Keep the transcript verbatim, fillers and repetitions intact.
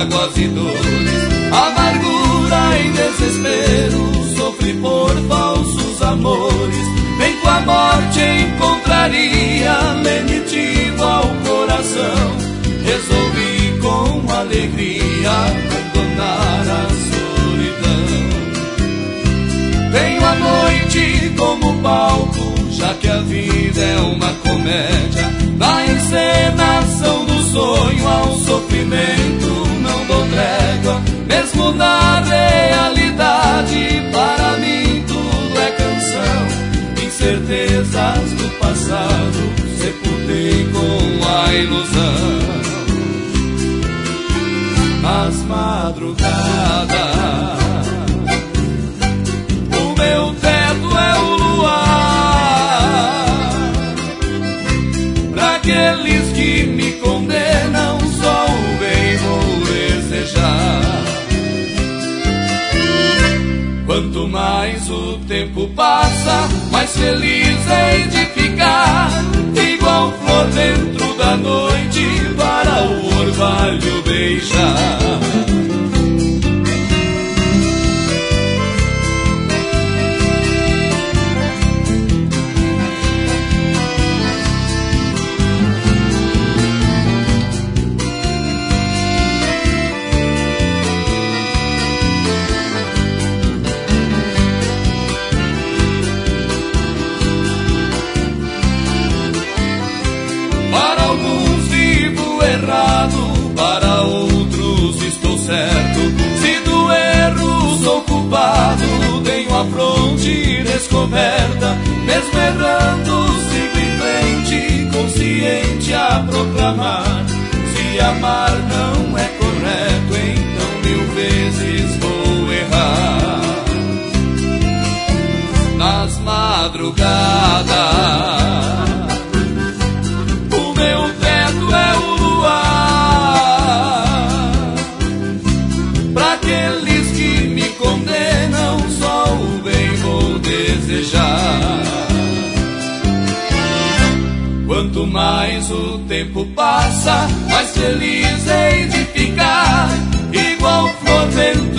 mágoas e dores, amargura e desespero, sofri por falsos amores. Nem com a morte encontraria lenitivo ao coração. Resolvi com alegria abandonar a solidão. Tenho a noite como palco, já que a vida é uma comédia. Na encenação do sonho ao sofrimento não dou trégua. Mesmo na realidade, para mim tudo é canção. Incertezas do passado sepultei com a ilusão. Nas madrugadas o meu teto é o luar. Pra aqueles que me condenam, só o bem vou desejar. Quanto mais o tempo passa, mais feliz hei de ficar. Igual flor dentro da noite, para o orvalho beijar. Para alguns vivo errado, para outros estou certo. Se do erro sou culpado, tenho a fronte descoberta. Mesmo errando, sigo em frente, consciente a proclamar. Se amar não é correto, então mil vezes vou errar. Nas madrugadas desejar. Quanto mais o tempo passa, mais feliz hei de ficar. Igual flor dentro